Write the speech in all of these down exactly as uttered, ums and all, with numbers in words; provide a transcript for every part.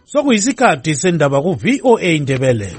Sokuyisikhathi sendaba ku V O A Ndebele.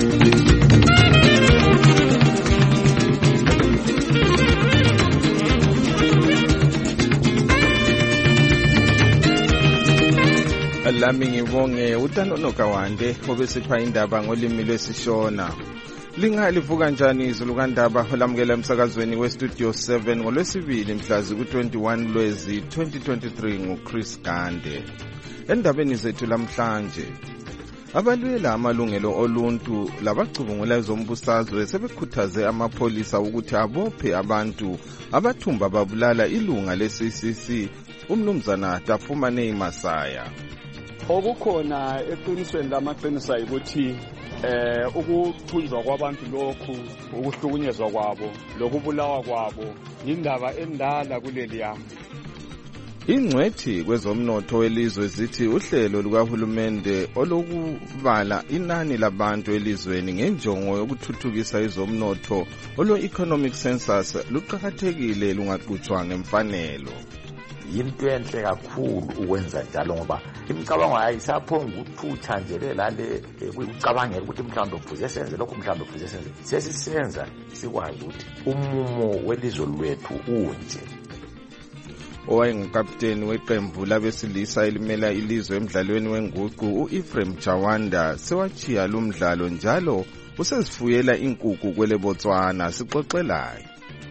Lami ngibonge uTanono Kawande obesipha indaba ngolimi lwesishona. Lingalivuka kanjani izulu kandaba olamukela emsakazweni we Studio seven ngolwesibili mhlazi ku twenty-one Lwezi twenty twenty-three nguChris Gande. Endabeni zethu lamhlanje abalwela amalungelo oluntu labacubungula ezombusazwe sebekhuthaze amapholisa ukuthi abophe abantu abathumba babulala ilunga le-C C C umnumzana Tafumane Masaya. Okukhona eqinisweni lamaqinisa ukuthi eh ukuthunjwa kwabantu lokhu ukuhlukunyezwa kwabo lokubulawa kwabo indaba endala kuleli yami. Ingcwethi kwezomnotho welizwe zithi uhlelo lukahulumende olokubala inani labantu elizweni ngenjongo yokuthuthukisa izomnotho olo economic census luqhakathekile lungaqhutshwa ngemfanelo. Yinto enhle kakhulu ukwenza njalo ngoba imicabango ayisaphonga ukuthutha nje lelale ukucabangela ukuthi mhlawumbe kufuze senze lokho mhlawumbe kufuze senze sesisenza sikwazi ukuthi umumo welizwe lwethu unje. Owayengukapteni weqembu labesilisa elimela ilizwe emdlalweni wenguqu uEphraim Chawanda sewachiya lo mdlalo njalo usezifuyela inkukhu kwele Botswana sixoxelayo.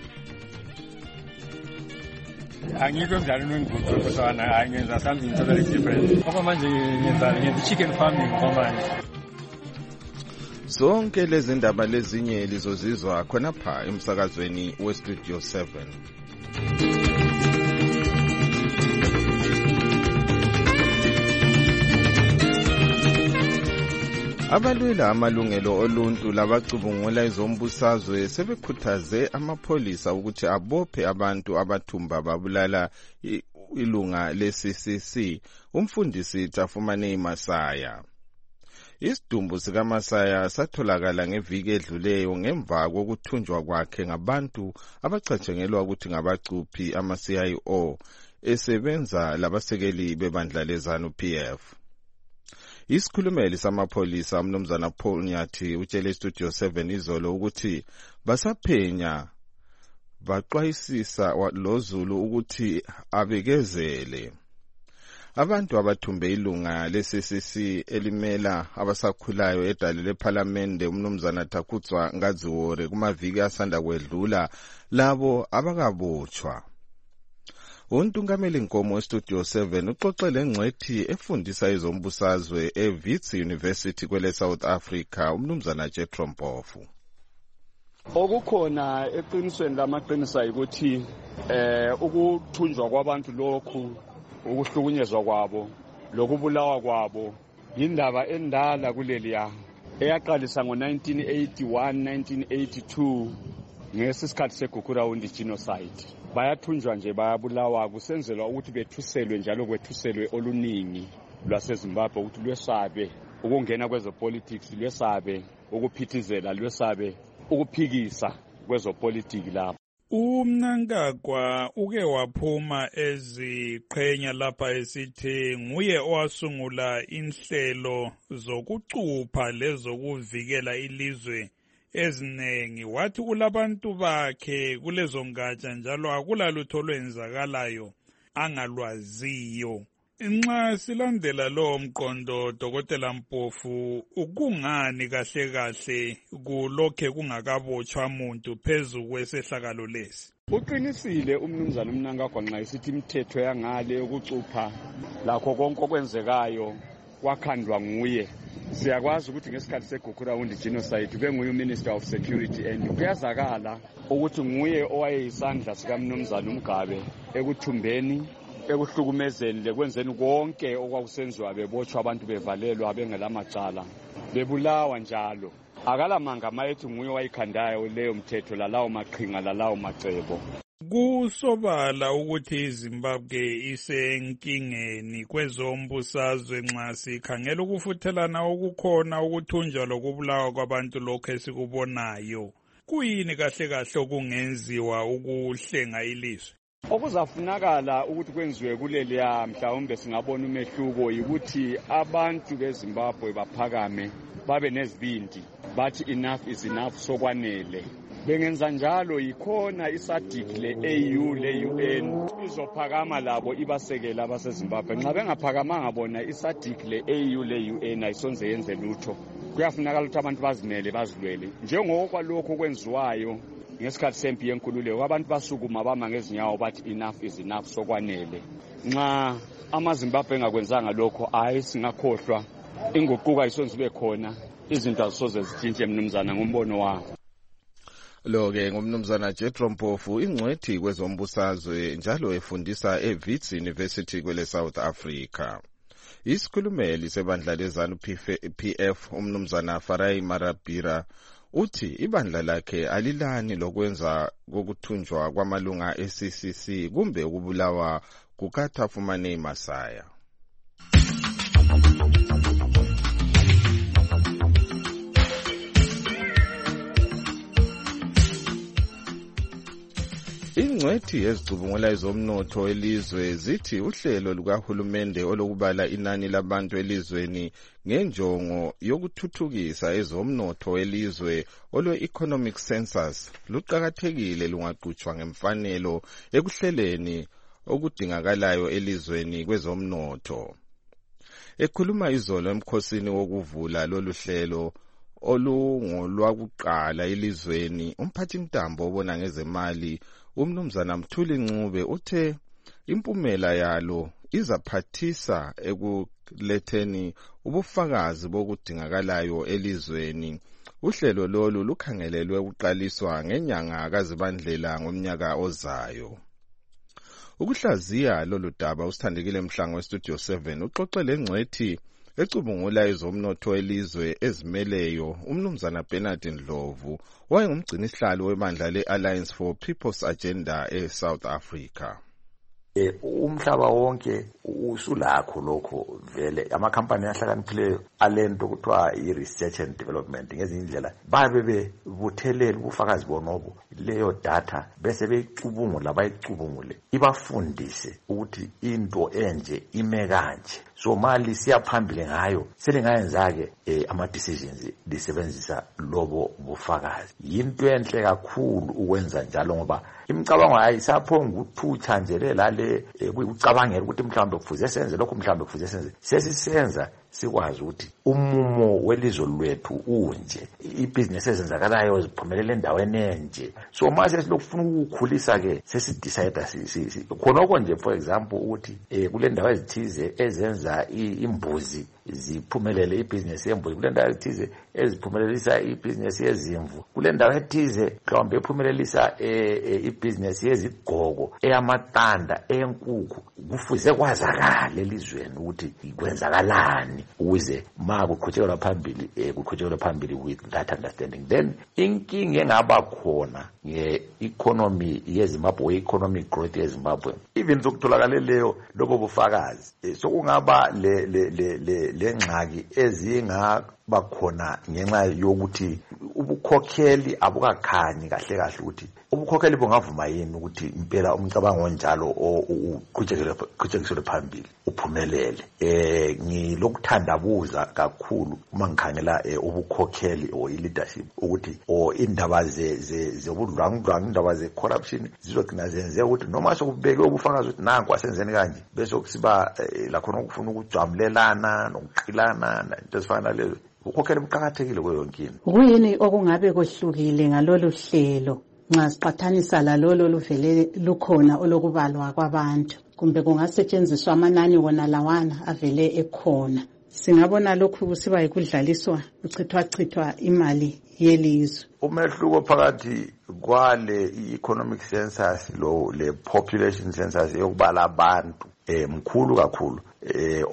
Angikho emdlalweni wenguqu eBotswana angenza something totally different. Ngoba manje ngenza ngenza chicken farming manje. Zonke lezi ndaba lezinye lizozizwa khona pha emsakazweni we Studio seven. Abalwela amalungelo oluntu labacubungula ezombusazwe sebekhuthaze amapholisa ukuthi abophe abantu abathumba babulala ilunga le-C C C umfundisi Tafumane Masaya. Isidumbu sikaMasaya satholakala ngeviki edluleyo ngemva kokuthunjwa kwakhe ngabantu abacatshangelwa ukuthi ngabacuphi ama-C I O esebenza labasekeli bebandla leZANU P F. Isikhulumeli samapholisa umnumzana Paul Nyathi utshele Studio seven izolo ukuthi basaphenya baxwayisisa loZulu ukuthi abekezele. Abantu abathumbe ilunga le-C C C elimela abasakhulayo edale leParliament umnumzana Takutswa Ngadziwore kumaviki asanda kwedlula labo abakabotshwa. Untungameli Nkomo Studio seven uxoxele engcwethi efundisa izombusazwe eWits University kwele South Africa umnumzana Jethro Mpofu. Okukhona eqinisweni lamaqinisa ukuthi eh ukuthunjwa kwabantu lokhu ukuhlukunyezwa kwabo lokubulawa kwabo indaba endala kuleli yami eyaqalisa ngo nineteen eighty-one nineteen eighty-two ngesikhathi seGugurawundi genocide. Bayathunjwa nje bayabulawa kusenzelwa ukuthi bethuselwe njalo kwethuselwe oluningi lwaseZimbabwe ukuthi lwesabe ukungena kwezopolitics lwesabe ukuphithizela lwesabe ukuphikisa kwezopolitiki lapho. UMnangagwa uke waphuma eziqhenya lapha esithi nguye owasungula inhlelo zokucupha lezokuvikela ilizwe ezinengi. Wathi kulabantu bakhe kulezo ngatsha njalo akulalutho olwenzakalayo angalwaziyo. Nxa silandela lo mqondo Dokotela Mpofu ukungani kahle kahle kulokhe kungakabotshwa umuntu phezu kwesehlakalo lesi? Uqinisile umnumzana uMnangagwa nxa isithi imithetho yangale ukucupha lakho konke okwenzekayo kwakhandwa nguye. Siyakwazi ukuthi ngesikhathi seGugurawundi genocide benguye uMinister of Security and kuyazakala ukuthi nguye owayeyisandla sikaMnumzana uMgabe ekuthumbeni ekuhlukumezeni lekwenzeni konke okwakusenziwa bebotshwa abantu bevalelwa bengelamacala bebulawa njalo. Akalamanga mayethi nguye wayikhandayo leyo mthetho lalawo maqhinga lalawo macebo. Kusobala ukuthi iZimbabwe isenkingeni kwezombusazwe nxa sikhangela ukufuthelana okukhona ukuthunjwa lokubulawa kwabantu lokho esikubonayo. Kuyini kahle kahle okungenziwa ukuhlenga ilizwe? Okuzafunakala ukuthi kwenziwe kuleliya mhlawumbe singabona umehluko ukuthi abantu beZimbabwe baphakame babe nezibindi bathi enough is enough sokwanele. Bengenza njalo yikhona iSADC le-A U le-U N izophakama labo ibasekela abaseZimbabwe. Nxa bengaphakamanga bona iSADC le-A U le-U N ayisonze yenze lutho. Kuyafunakala ukuthi abantu bazimele bazilwele njengokwalokho kwenziwayo ngesikhathi sempi yenkululeko. Abantu basukuma bama ngezinyawo bathi enough is enough sokwanele. Nxa amaZimbabwe engakwenzanga lokho hayi singakhohlwa inguquko ayisonze ibe khona, izinto azisoze zitshintshe mnumzana ngombono wami. Lo-ke ngumnumzana Jethro Mpofu, ingcwethi kwezombusazwe njalo efundisa eWits University kwele South Africa. Isikhulumeli sebandla lezanu P F umnumzana Farai Marabira uthi ibandla lakhe alilani lokwenza kokuthunjwa kwamalunga e-C C C kumbe ukubulawa kukaThafumane Masaya. Ingcwethi ezicubungula ezomnotho elizwe zithi uhlelo lukahulumende olokubala inani labantu elizweni ngenjongo yokuthuthukisa ezomnotho elizwe olwe-economic census luqakathekile lungaqhutshwa ngemfanelo ekuhleleni okudingakalayo elizweni kwezomnotho. Ekhuluma izolo emkhosini wokuvula lolu hlelo olungolwakuqala elizweni, umphathintambo obona ngezemali umnumzana Mthuli Ncube uthe impumela yalo izaphathisa ekuletheni ubufakazi bokudingakalayo elizweni. Uhlelo lolu lukhangelelwe ukuqaliswa ngenyanga kaZibandlela ngomnyaka ozayo. Ukuhlaziya lolu daba usithandekile Mhlango weStudio seven uxoxele ngcwethi ecubungula ezomnotho elizwe ezimeleyo umnumzana Bernard Ndlovu wayengumgcinisihlalo webandla le-Alliance for People's Agenda eSouth Africa. Eh umhlaba wonke usulakho lokho vele amakhampani ahlakaniphileyo alento kuthiwa i-research and development ngezinye indlela babe bebuthelela ubufakazi bonobo leyo data bese beyicubungula bayicubungule ibafundise ukuthi into enje ime kanje. So mali siyaphambili ngayo selingayenza-ke eh, ama-decisions lisebenzisa lobo bufakazi. Yinto enhle kakhulu ukwenza njalo ngoba imicabango ayisaphonga ukuthutsha nje lale ukucabangela ukuthi mhlawumbe kufuze senze lokho mhlawumbe kufuze senze. Sesisenza sikwazi ukuthi umumo welizwe lwethu unje, ibhizinesi ezenzakalayo ziphumelele endaweni enje. So mase silokufuna ukukhulisa ke sesidecide khonoko nje for example ukuthi eh kule ndawo ezithize ezenza imbuzi ziphumelele ibhizinesi yembuzi, kule ndawo ezithize eziphumelelisa ibhizinesi yezimvu, kule ndawo ethize mhlawumbe ephumelelisa ibhizinesi yezigqoko, eyamatanda, eyenkukhu. Kufuze kwazakala elizweni ukuthi ikwenzakalani ukuze ma kuqhutshekela phambili eh kuqhutshekela phambili with that understanding. Then inkinga engaba khona nge-economy yeZimbabwe, economic growth yeZimbabwe, even zokutholakala leyo lobo bufakazi sokungaba le le le lengxaki ezingaba khona ngenxa yokuthi ubukhokheli abukakhanyi kahle kahle ukuthi ubukhokheli bungavuma yini ukuthi impela umcabango njalo uqhutshekele phambili uphumelele. Eh ngilokuthandabuza kakhulu uma ngikhangela ubukhokheli or leadership ukuthi or indaba ze zobudlwangudlwangu, indaba ze corruption zizogcina zenze ukuthi noma sokubeke ubufakazi ukuthi nanku asenzeni kanje bese kusiba la khona ukufuna ukujwamlelana nokuqilana into ezifana lezo. Ukhokhela buqhakathekile kweyonkini. Kuyini okungabe kohlukile ngalolu hlelo nxa siqhathanisa lalolo luvele lukhona olokubalwa kwabantu, kumbe kungasetshenziswa amanani wona lawana avele ekhona? Singabona lokhu kusiba yikudlaliswa uchithwa chithwa imali yelizwe. Umehluko phakathi kwale i-economic census lo le population census yokubala abantu eh mkhulu kakhulu. Eh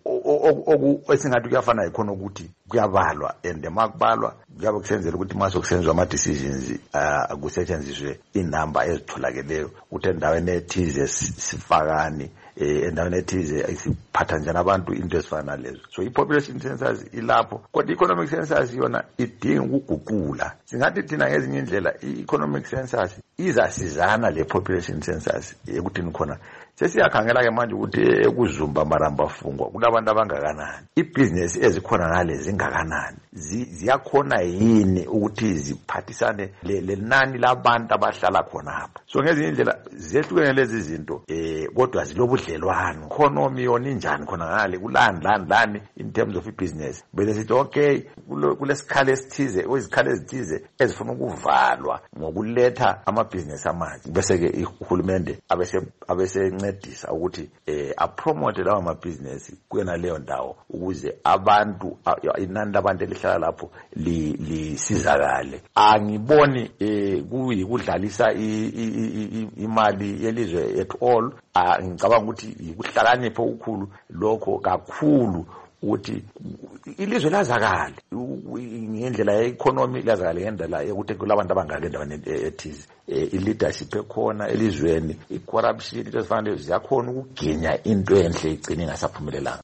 esingathi kuyafana ikhona ukuthi kuyabalwa and makubalwa kuyabe kusenzela ukuthi mase kusenzwa ama decisions akusetshenziswe inamba ezitholakeleyo ukuthi endaweni ethize sifakani eh endaweni ethize isiphatha njani abantu into ezifana nalezo. So i-population census ilapho, kodwa i-economic census yona idinga ukuguqula. Singathi thina ngezinye indlela i-economic census izasizana le population census ekuthini khona sesiyakhangela ke manje ukuthi ekuzumba maramba fungwa kunabantu abangakanani, ibusiness ezikhona ngale zingakanani, ziyakhona yini ukuthi ziphathisane lenani labantu abahlala khona hapa. So ngezinye indlela zehlukene lezi zinto eh kodwa zilobudlelwano, economy yona injani khona ngale kulani lani lani in terms of business. Bese sithi okay kulesikhala esithize oyizikhale ezithize ezifuna ukuvalwa ngokuletha ama-business amanje, bese ke uhulumende abese abese ncedisa ukuthi eh apromote lawo ama-business kuyena leyo ndawo ukuze abantu inani labantu elihlala lapho lisizakale. Angiboni eh kuyikudlalisa imali yelizwe at all. Ngicabanga ukuthi ukuhlakanipha okukhulu lokho kakhulu ukuthi ilizwe lazakale ngendlela ye-economy, lazakale ngendlela yokuthi kulabantu abangaka endaweni ethize, i-leadership ekhona elizweni, i-corruption, into ezifana ziyakhona ukugenya into enhle igcine ingasaphumelelanga.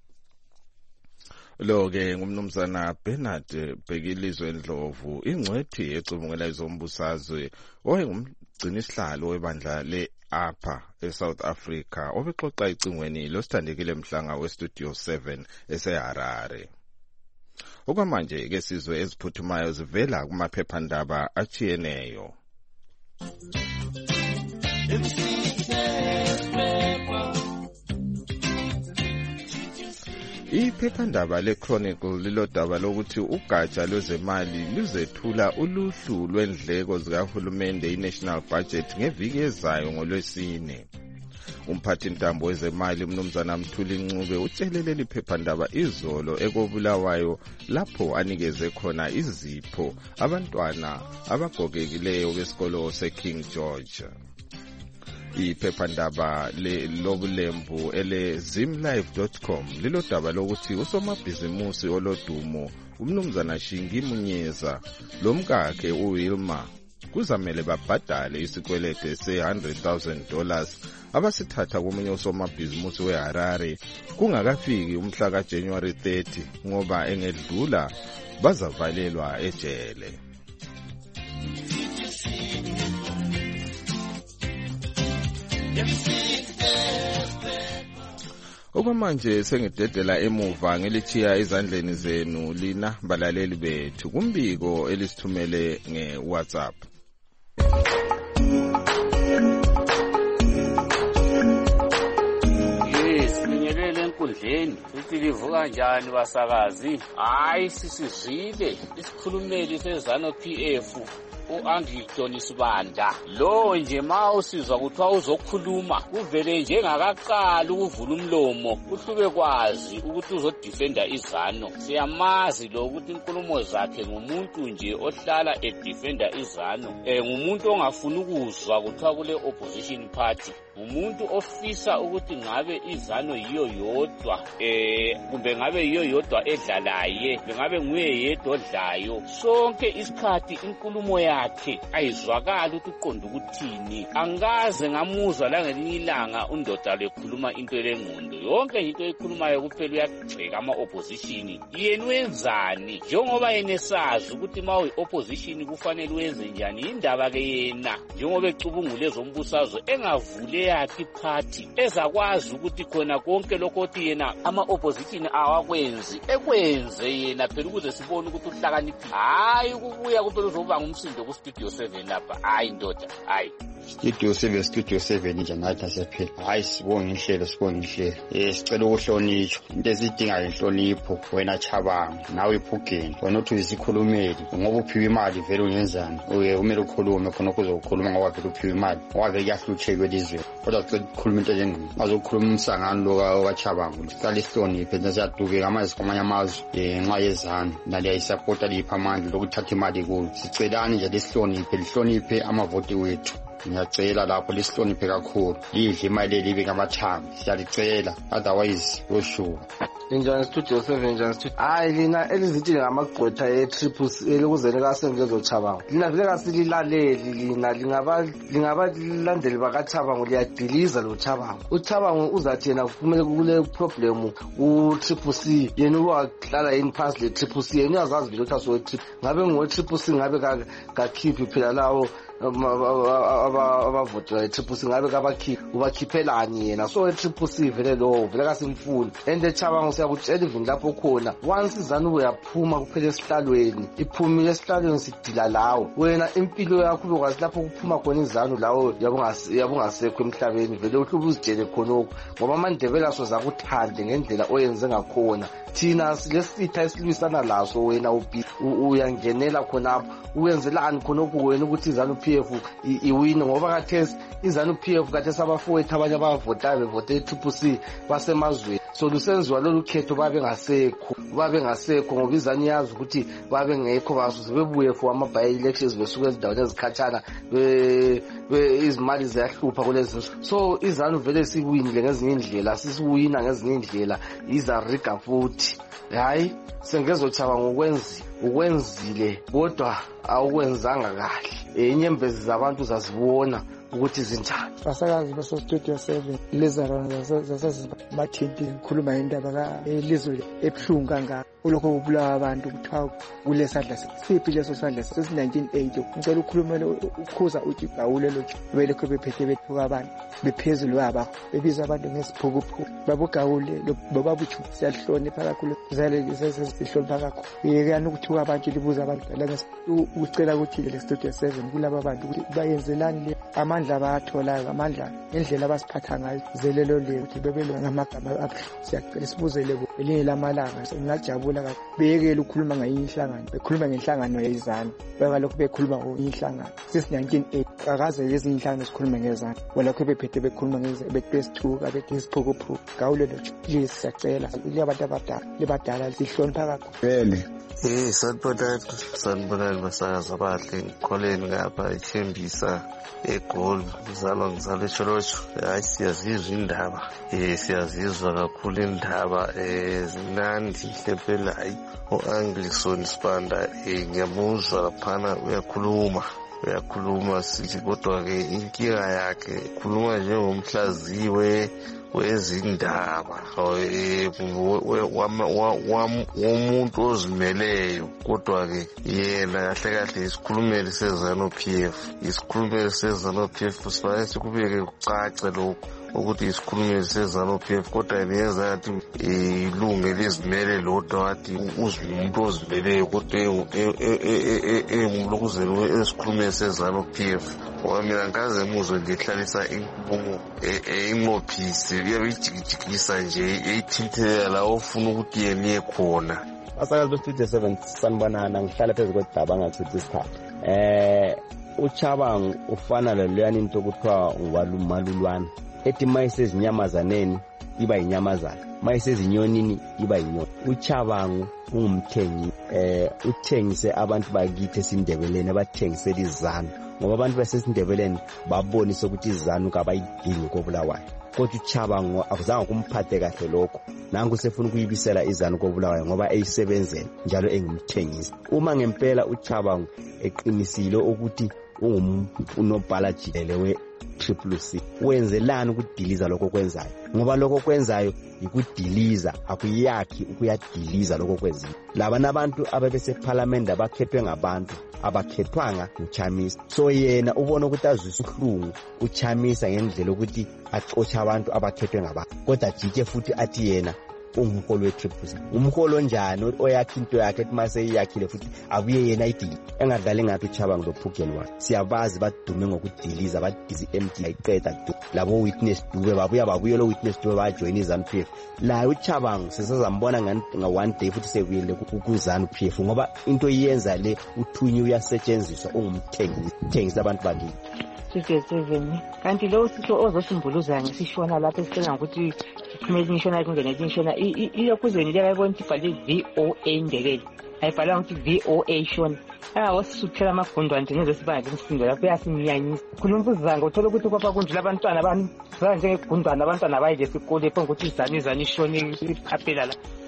Lo-ke ngumnumzana Bernard Bhekilizwe Ndlovu, ingcwethi ecubungela izombusazwe owayengumgcinisihlalo webandla le-APA eSouth Africa, obexoxa icingweni losithandekile mhlanga weStudio seven eseHarare. Okwamanje ke sizwe eziphuthumayo zivela kumaphephandaba achiyeneyo. Iphephandaba le-Chronicle lilodaba lokuthi ugatsha lwezemali luzethula uluhlu lwendleko zikahulumende i-National Budget ngeviki ezayo ngolwesine. Umphathi ntambo wezemali umnumzana Mthuli Ncube utshelele liphephandaba izolo ekobulawayo lapho anikeze khona izipho abantwana abagogekileyo besikolo seKing George. Iphephandaba lobulembu ele zimlive dot com lilodaba lokuthi usomabhizimusi olodumo umnumzana Shingi Munyeza lomkakhe uWilma kuzamele babhadale isikwelede se one hundred thousand dollars abasithatha komunye usomabhizimusi weHarare kungakafiki umhla kaJanuary thirty ngoba engedlula bazavalelwa ejele. Okwamanje sengidedela emuva ngelichiya ezandleni zenu lina balaleli bethu kumbiko elisithumele ngeWhatsApp. Sinyelele enkundleni sithi livuka njani basakazi? Hayi sisizile isikhulumeli sezano P F u-Angleton Sibanda lo nje ma usizwa kuthiwa uzokhuluma kuvele njengakaqala ukuvula umlomo kuhlube kwazi ukuthi uzodefenda izano. Siyamazi lo ukuthi inkulumo zakhe ngumuntu nje ohlala edefenda izano, eh ngumuntu ongafuni ukuzwa kuthiwa kule opposition party, umuntu ofisa ukuthi ngabe izano yiyo yodwa eh kumbe ngabe yiyo yodwa edlalaye, ngabe nguye yedwa odlayo sonke isikhathi inkulumo yakhe ayizwakala ukuthi uqonda ukuthini. Angaze ngamuzwa la ngelinye ilanga undoda lekhuluma into lengqondo, yonke into ekhulumayo kuphela uyagxeka ama opposition. Yena wenzani njengoba yena esazi ukuthi ma uyi opposition kufanele wenze njani? Indaba ke yena njengoba ecubungule ezombusazwe engavule yakhe party ezakwazi ukuthi khona konke lokho othi yena ama opposition awakwenzi ekwenze yena phela ukuze sibone ukuthi uhlakaniphile. Hayi ukubuya kuphela uzoba ngumsindo ku Studio seven lapha. Hayi ndoda, hayi Studio seven Studio seven nje nathi asephela. Hayi sibonge inhlelo sibonge inhlelo. Eh sicela ukuhlonishwa. Into ezidinga inhlonipho wena Chabanga nawe iphugeni. Wena uthi isikhulumeli ngoba uphiwe imali vele ungenzani? Uye umele ukhulume khona ukuzokhuluma ngoba vele uphiwe imali. Ngoba vele kuyahlutheka kwelizwe. Kodwa sicela ukukhuluma into enjengani? Azokhuluma umsangano lo kaChabanga. Sicela isihloniphe bese siyadukeka amazwe kwamanye amazwe eh nxa yezana nale ayisupporta lipha amandla lokuthatha imali kulo. Sicelani nje lesihloniphe lihloniphe amavoti wethu. Ngiyacela lapho lesihloniphe kakhulu lidle imali elibe ngamathambo siyalicela otherwise yoshuka. Injani Studio seven Injani Studio. Hayi lina elizithi ngamagqwetha e-triple C elokuze likaSengezochabanga. Lina vele kasililaleli lina lingaba lingaba lilandeli bakaChabanga liyadiliza lo Chabanga. uChabanga uzathi yena kumele kule problem u-triple C yena uyahlala yini phansi le-triple C yena uyazazi vele ukuthi aso-triple ngabe ngo-triple C ngabe kakhiphi phela lawo abavotela i-triple C ngabe kabakhiphi ubakhiphelani yena so i-triple C vele lowo vele kasimfuni and eChabanga siyakutshela even lapho khona once izanu uyaphuma kuphela esihlalweni iphumile esihlalweni sidila lawo wena impilo yakho ubekwazi lapho kuphuma khona izanu lawo yabungasekho emhlabeni vele uhluba uzitshele khonokho ngoba amandebela sozakuthande ngendlela oyenze ngakhona thina silesitha esilwisana laso wena uyangenela khonapho uyenzelani khonokho wena ukuthi izanu P F iwine ngoba kathesi izanu P F kathesi abafowethu abanye abavotayo bevote i-triple C basemazweni so lusenziwa lolu khetho babe ngasekho babe ngasekho ngoba izanu yazi ukuthi babe ngekho basuze bebuye for ama-by-elections besuke ezindaweni ezikhatshana izimali ziyahlupha kulezi so izanu vele siwinile ngezinye indlela sisiwina ngezinye indlela izariga futhi hayi Sengezochabanga ukwenzi ukwenzile kodwa awukwenzanga kahle inyembezi zabantu zazibona ukuthi zinjani. Basakazi baso Studio seven lezarana zasesibathindi ngikhuluma indaba ka elizwe ebuhlungu kangaka ulokho ubulawa abantu kuthiwa kulesadla siphi leso sadla sesi nineteen eighty ngicela ukukhulumela ukhuza uthi bawulelo belekho bephethe bethuka abantu bephezulu waba bebiza abantu ngesiphukuphuku babugawule bababuthi siyahlonipha kakhulu zale sesihlonipha kakhulu yekani ukuthiwa abantu libuza abantu la ucela ukuthi le Studio seven kulaba abantu ukuthi bayenzelani le amandla bathola amandla indlela abasiphatha ngayo zelelo le ukuthi bebelo ngamagama abuhlungu siyacela sibuzele elinye lamalanga ngajabula kakhulu bekele ukukhuluma ngayinhlangano bekhuluma ngenhlangano yezana bekalokho bekhuluma ngeinhlangano sesi nineteen eighty akaze lezi inhlangano sikhuluma ngezana walokho bephethe bekhuluma ngeze betwesithuka betisiphukuphuku gawulelo please siyacela liyabantu abadala libadala sihlonipha kakhulu vele Eh sanibonani sanibonani basakazi abahle ngikholeni ngapha ithembisa egoli ngizalwa ngizalwa eCholotsho hayi siyazizwa indaba eh siyazizwa kakhulu indaba eh zinandi hlepela hayi uAnglisoni Sibanda eh ngiyamuzwa laphana uyakhuluma uyakhuluma sithi kodwa ke inkinga yakhe khuluma njengomhlaziwe wezindaba womuntu ozimeleyo kodwa ke yena kahle kahle isikhulumeli sezanu P F isikhulumeli sezanu P F sifanele sikubeke kucace lokho ukuthi isikhulumeli sezanu P F kodwa yenza yathi ilunge lezimele lodwa wathi umuntu ozimeleyo kodwa engumlokuzelo esikhulumeli sezanu P F ngoba mina ngaze muzwe ngihlalisa inkulumo emophisi uyabijikijikisa nje eyithinthelela la ofuna ukuthi yeniye khona. Basakazi beStudio seven sanibonana ngihlala phezu kwedaba angachithi isikhathi eh uChabanga ufana leliyani into okuthiwa umalulwana ethi mayisezinyamazaneni iba inyamazana mayisezinyonini iba inyoni. uChabanga ungumthengi eh uthengise abantu bakithi esindebeleni abathengisela izanu ngoba abantu basesindebeleni babonise ukuthi izanu kabayidingi koBulawayo kodwa uChabanga akuzange kumphathe kahle lokho nangu sefuna ukuyibisela izanu koBulawayo ngoba eyisebenzela njalo engumthengisi. Uma ngempela uChabanga eqinisile ukuthi ungumbhala jikelele we triple C wenzelani ukudiliza lokho kwenzayo ngoba lokho kwenzayo ikudiliza akuyakhi ukuyadiliza lokho kwenziwa. Laba nabantu ababese parliament abakhethwe ngabantu abakhethwanga uChamisa so yena ubona ukuthi azwisa uhlungu uChamisa ngendlela ukuthi axotsha abantu abakhethwe ngabantu kodwa jike futhi athi yena umholo we-triple C umholo njani oyakha into yakhe ethi mase iyakhile futhi abuye yena idili engadlali ngathi uChabanga lophugeni wakhe siyabazi badume ngokudiliza badizi M D ayiqeda du labo witness dube babuya babuye lo witness dube bajoin izanu P F la uChabanga sisazambona nga one day futhi sekuyile kuzanu P F ngoba into iyenza le uthunyi uyasetshenziswa ungumthengisi thengisa abantu bakithi. Studio seven kanti lo sihlo ozosimbuluza ngisishona lapha esicela ukuthi kumele nishona kungene nishona iyokuzweni leyayibona ukuthi ibhale V O A Ndebele ayibhalwa ukuthi V O A shona awasisuthela amagundwa nje ngezesibandla umsindo lapho yasinyanyisa khuluma uzanga uthola ukuthi kwapha kunjula abantwana abantu njengegundwana abantwana bayile esikole phela ukuthi izani izani ishona iphapela la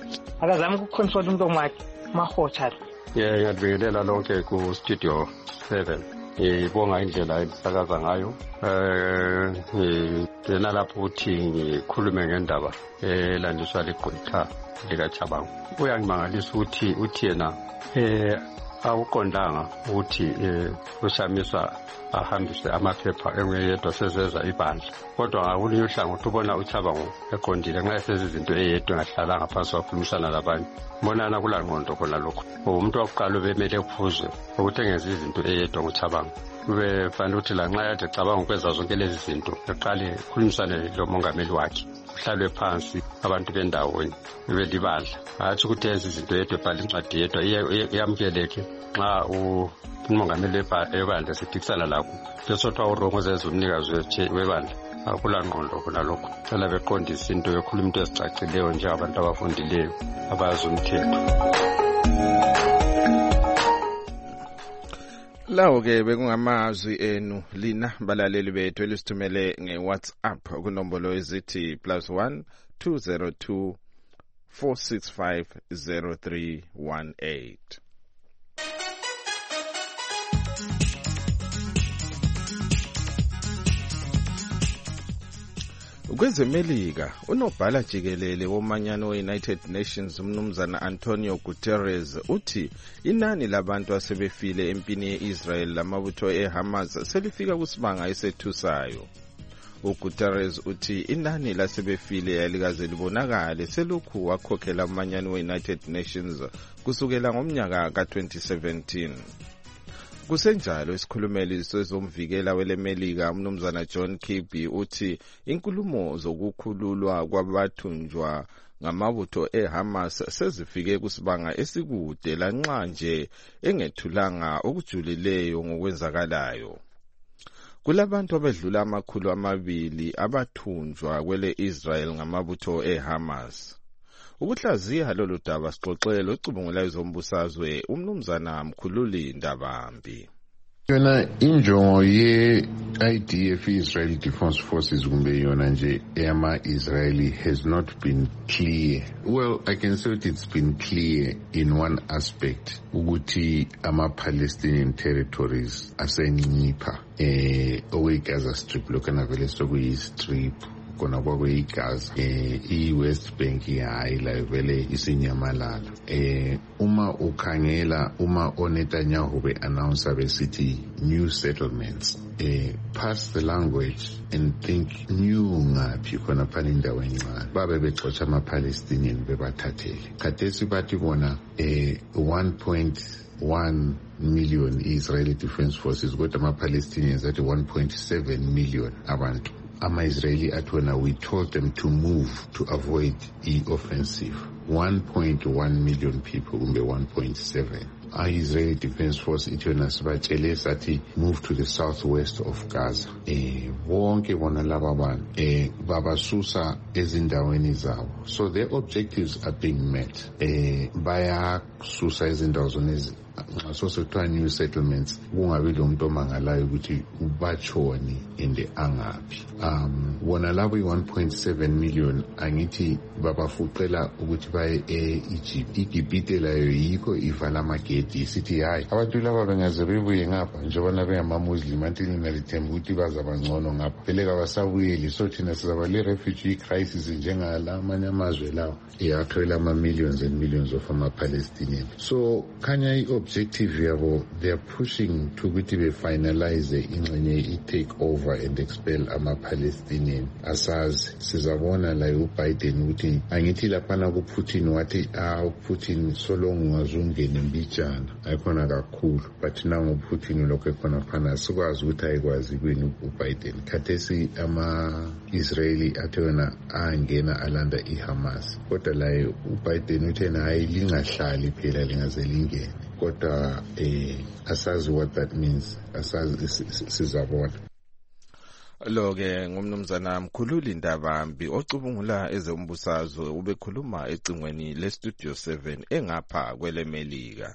akazami ukucontrol umuntu omwathi mahotsha. Yeah, ngiyabingelela lonke ku Studio seven. Ngibonga indlela elisakaza ngayo. Eh ngena lapho uthi ngikhulume ngendaba elandiswa ligqwetha lika Chabangu. Uyangimangalisa ukuthi uthi yena eh awuqondanga ukuthi uShamisa ahambise amaphepha engeyedwa sezeza ibandla. Kodwa ngakulunye uhlangothi ubona uChabangu eqondile nxa esezi izinto eyedwa ngahlalanga phansi wakhulumisana labanye. Mbonana kulangqondo khona lokho. Umuntu wakuqala ubemele kuphuzwe ukuthi engezi izinto eyedwa ngoChabangu. Kube fanele ukuthi la nxa yade cabanga ukwenza zonke lezi zinto eqale khulumisane lo mongameli wakhe. Kuhlalwe phansi abantu bendawo belibandla. Hathi ukuthi lezi izinto yedwa ebhala incwadi yedwa iyamkeleke nxa umongameli webandla sidikisana lakho. Lesotho awurongo zenza umnikazi webandla. Akulangqondo khona lokho. Cela beqondise into yokhuluma into ezicacileyo nje abantu abafundileyo abazi umthetho. Lawo ke bekungamazwi enu lina balaleli bethu elisithumele ngeWhatsApp kunombolo ezithi plus one two zero two four six five zero three one eight. Kwezemelika unobhala jikelele womanyano we-United Nations umnumzana Antonio Guterres uthi inani labantu asebefile empini ye-Israel lamabutho eHamas selifika kusibanga esethusayo. uGuterres uthi inani lasebefile yalikaze libonakale selokhu wakhokhela umanyano we-United Nations kusukela ngomnyaka ka twenty seventeen. Kusenjalo isikhulumeli sezomvikela welemelika umnumzana John Kirby uthi inkulumo zokukhululwa kwabathunjwa ngamabutho eHamas sezifike kusibanga esikude lanxa nje engethulanga okujulileyo ngokwenzakalayo. Kulabantu abedlula amakhulu amabili abathunjwa kwele Israel ngamabutho eHamas. Ukuhlaziya lolu daba sixoxele ucubungula izombusazwe umnumzana Mkhululi Ndabambi. Yona injongo ye I D F Israeli Defense Forces kumbe yona nje ema Israeli has not been clear. Well, I can say it's been clear in one aspect ukuthi ama Palestinian territories asencipha eh owe Gaza Strip lokana vele sokuyi strip kona kwakwe iGaza eh iWest Bank hayi la vele isinyamalala. Eh uma ukhangela uma oNetanyahu be announce besithi new settlements, eh pass the language and think new ngaphi khona phana indawo encane babe bexotsha ama Palestinian bebathathele khathesi bathi bona eh one point one million Israeli Defense Forces kodwa ama Palestinians at one point seven million abantu. Ama-Israeli atwana, we told them to move to avoid the offensive. one point one million people umbe one point seven. Our Israeli Defense Force itwana sibatshele sathi move to the southwest of Gaza. Eh bonke bona laba bantu eh babasusa ezindaweni zabo. So their objectives are being met. Eh baya susa ezindawo zonezi so sekuthiwa new settlements kungabi lo muntu omangalayo ukuthi ubachoni ende angaphi. Um wona labo i one point seven million angithi babafuqela ukuthi baye e-Egypt. iGibhite layo yikho ivala amagedi isithi hayi abantu laba bengaze bebuye ngapha njengoba bengama-Muslim antini nalithemba ukuthi bazabangcono ngapha vele kabasabuyeli so thina sizaba le-refugee crisis njengala amanye amazwe lawo eyathola ama-millions and millions of ama-Palestinian. So khanya i-objective yabo they are pushing to ukuthi be-finalize ingxenye i-take over and expel ama-Palestinian. Asazi sizabona la uBiden ukuthi angithi laphana kuPutin wathi ah uPutin solong ungazungena mbijana ayikhona kakhulu but now uPutin lokho ekhona phana sikwazi ukuthi ayikwazi kwini uBiden. Khathesi ama-Israeli athona angena alanda iHamas kodwa la uBiden uthena hayi lingahlali phela lingaze lingene kodwa eh asazi what that means asazi sizabona. Lo ke ngumnumzana Mkhululi Ndabambi ocubungula ezombusazwe ubekhuluma ecingweni le Studio seven engapha kwelemelika.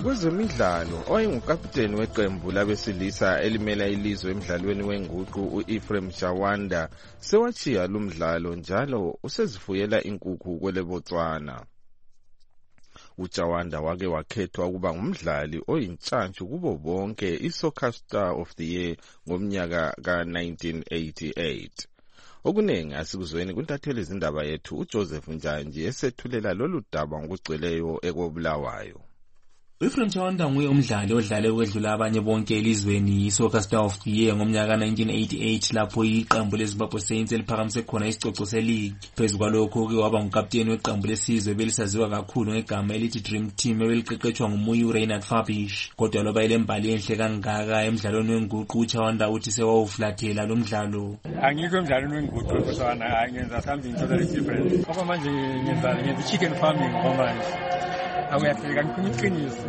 Kwezemidlalo owayengukapteni weqembu labesilisa elimela ilizwe emidlalweni wenguqu u-Ephraim Chawanda sewachiya lumdlalo njalo usezifuyela inkukhu kwele Botswana. uChawanda wake wakhethwa ukuba ngumdlali oyintshantshu kubo bonke iSoccer Star of the Year ngomnyaka ka nineteen eighty-eight. Okunengi asikuzweni kuntatheli izindaba yethu uJoseph Njanji esethulela lolu daba ngokugcweleyo ekobulawayo. uEphraim Chawanda nguye umdlali odlale ukwedlula abanye bonke elizweni iSoccer Star of the Year ngomnyaka nineteen eighty-eight lapho iqembu leZimbabwe Saints eliphakamise khona isicoco seleague. Phezu kwalokho ke waba ngukapteni weqembu lesizwe belisaziwa kakhulu ngegama elithi Dream Team ebeliqeqetshwa nguMuyu Reinhard Fabish. Kodwa loba ilembali enhle kangaka emidlalweni wenguqu uChawanda uthi sewawuflathela lo mdlalo. Angikho emidlalweni wenguqu kodwa ngenza something totally different. Ngoba manje ngenza ngenza chicken farming ngoba awuyafika ngikuqinisa.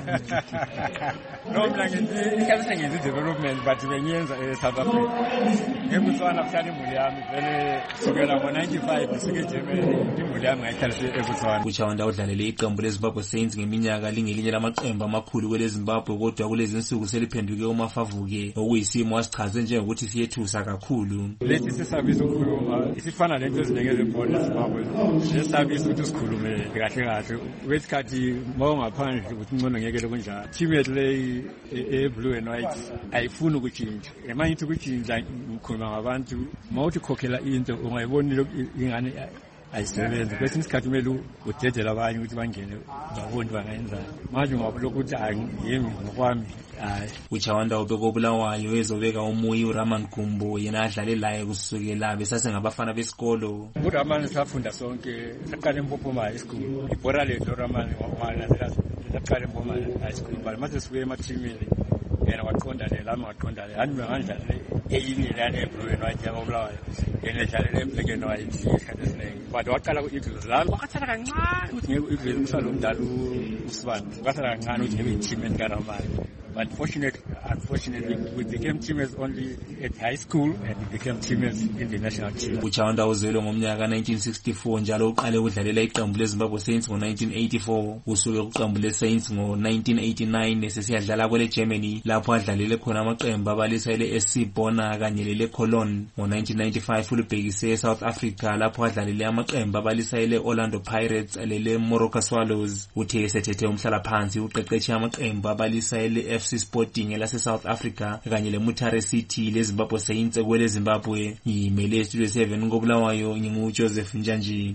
No mina ngithi ikhathi ngenza development but benyenza eSouth Africa. Ngebutswana kuhlala imuli yami vele sukela ngo ninety-five sike Germany imuli yami ngayithalisa eButswana. uChawanda udlalele iqembu leZimbabwe Saints ngeminyaka lingelinye lamaqembu amakhulu kweleZimbabwe kodwa kulezi insuku seliphenduke umafavuke okuyisimo asichaze njengokuthi siyethusa kakhulu. Lethi sisabisa ukukhuluma isifana lento ezinenge zebhola eZimbabwe. Sesabisa ukuthi sikhulume kahle kahle. Wesikhathi mawungaphandle ukuthi ngcono ngeke lokunjalo. Team yethu le e-blue and white ayifuni ukutshintsha. Emanye ukuthi ukutshintsha ngikhuluma ngabantu mawuthi khokhela into ungayiboni ingane ayisebenza kwesinye isikhathi kumele udedele abanye ukuthi bangene babone bangayenzani. Manje ngoba lokuthi angiyimi ngokwami hayi. uChawanda ubekobulawayo ezobeka uMuyi Raman Gumbo yena adlale laye kusukela besasengabafana besikolo. uRaman safunda sonke saqala eMpophoma High School. Ibhora lethu uRaman waqala saqala eMpophoma High School manje sibuye emathimini yena waqonda le lami waqonda le hani ngandlale eyini lana eBlue and White yabulawayo yena edlalele eBlack and White isikhathi esiningi but waqala ku-Eagles lami wakathatha kancane ukuthi ngeke u-Eagles umsalo umdala uSibani wakathatha kancane ukuthi ngeke i-team kaRaman. But fortunately, unfortunately, we became teammates only at high school and we became teammates in the national team. uChawanda uzelwe ngomnyaka nineteen sixty-four njalo uqale ukudlalela iqembu leZimbabwe Saints ngo nineteen eighty-four. Usuke kuqembu leSaints ngo nineteen eighty-nine esesiyadlala kwele Germany lapho adlalele khona amaqembu abalisa ele S C Bona kanye lele Cologne. Ngo nineteen ninety-five ulibhekise eSouth Africa lapho adlalele amaqembu abalisa ele Orlando Pirates lele Moroka Swallows. Uthe esethethe umhlala phansi uqeqeshe amaqembu abalisa ele F C Sporting elase South Africa kanye le Mutare City leZimbabwe Saints kwele Zimbabwe. Yimele Studio seven ngobulawayo ngingu Joseph Njanji.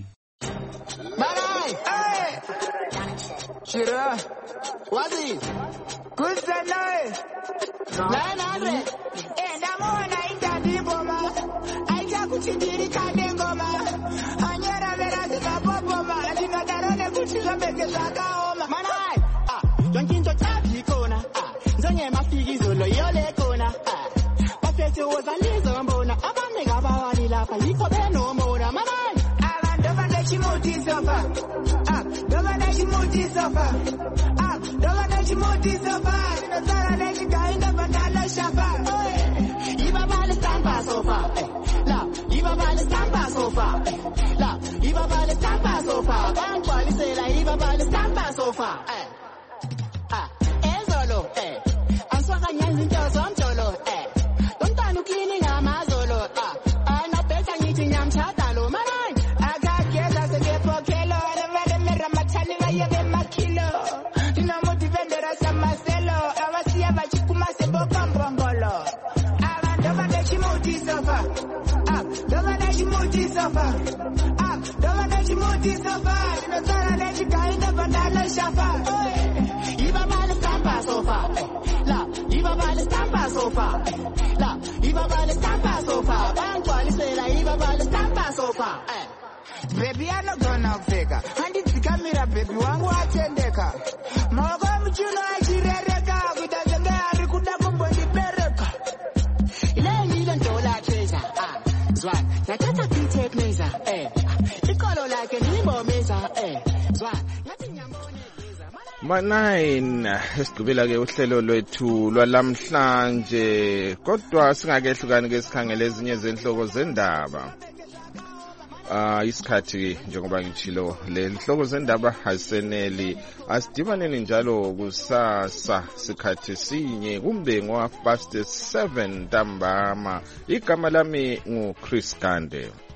Bye. Hey. Shira. Wazi. Good night. nine hundred. Eh ndamona indadi ngoma. Aisha kuchindiri kade ngoma. Anyera vera zikapopoma. Ndingadarone kuti zambeke zvakaoma. Manai. Ah, tonkinto chapi kona. Zonye mafikizo lo yole kona. Bafete wozalizo mbona. Abane gabawani lapha yikho benomona. Manai. Abantu badachimoti sofa. Ah, badachimoti sofa. Ah, badachimoti sofa. Ndozara nechikainga badala shafa. Iba bale stampa sofa. La, iba bale stampa sofa. La, iba bale stampa sofa. Bankwali sela iba bale stampa sofa. Ah, ezolo eh. Answaka nyanzi ntozo mjolo eh. Domtanu cleaning amazolo ah. Ana pesa ngithi nyamthatalo manani. Akageza sekepokelo nevele mera mathani bayebe makilo. Dinamotivendera samaselo awasiya bachikuma sebokambombolo. Abantu badachimoti sofa. Ah, badachimoti sofa. Ah, badachimoti sofa. Dinozara nechikainga badala shafa. Iba bale stampa sofa. La, iba bale stampa sofa. La, iba bale stampa sofa. Bankwali sela iba bale stampa sofa. Baby anogona kufeka. Handidzikamira baby wangu atendeka. Maoko muchuno achirereka kutazenge ari kuda kumbondibereka. Ile ile ndola treasure. Ah, zwan. Nataka kitake meza. Eh. Ikolo like nimbomeza. Eh. Zwan. Ma nine esigqibela ke uhlelo lwethu lwalamhlanje kodwa singakehlukani ke sikhangele ezinye zenhloko zendaba. uh, isikhathi njengoba ngitshilo le hloko zendaba aziseneli. Asidibaneni njalo kusasa sikhathi sinye kumbe ngo half past seven ntambama. Igama lami ngu Chris Kande.